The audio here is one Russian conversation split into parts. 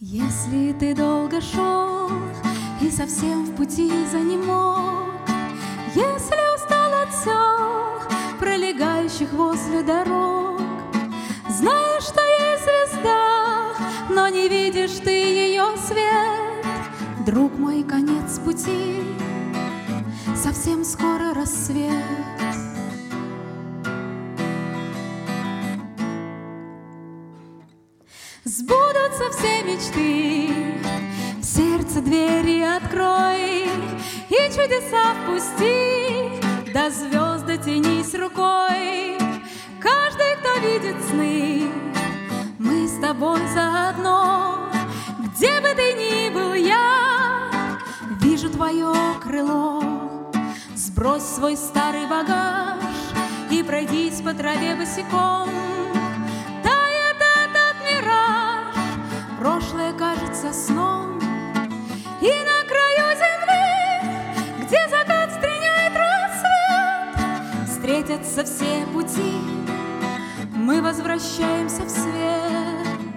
Если ты долго шел и совсем в пути занемог, если устал от сел, пролегающих возле дорог, знаешь, что есть звезда, но не видишь ты ее свет. Друг мой, конец пути, совсем скоро рассвет. Сбудутся все мечты, в сердце двери открой и чудеса впусти, до звезд дотянись рукой. Каждый, кто видит сны, мы с тобой заодно. Где бы ты ни был, я вижу твое крыло. Сбрось свой старый багаж и пройдись по траве босиком. Прошлое кажется сном, и на краю земли, где закат стреняет рассвет, встретятся все пути, мы возвращаемся в свет.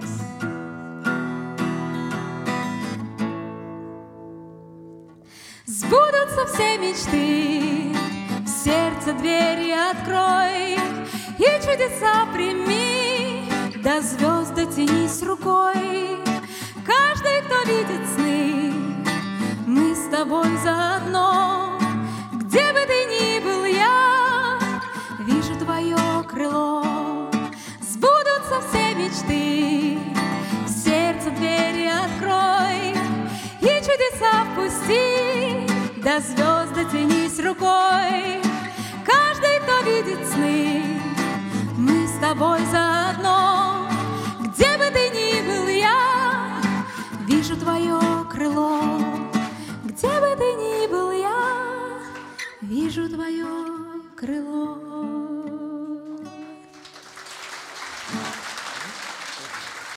Сбудутся все мечты, в сердце двери открой и чудеса прими, до звезд дотянись рукой. Каждый, кто видит сны, мы с тобой заодно. Где бы ты ни был, я вижу твое крыло. Сбудутся все мечты, в сердце двери открой и чудеса впусти, до звезд дотянись рукой. Каждый, кто видит сны, мы с тобой заодно. Где бы ты ни был, я вижу твое крыло. Где бы ты ни был, я вижу твое крыло.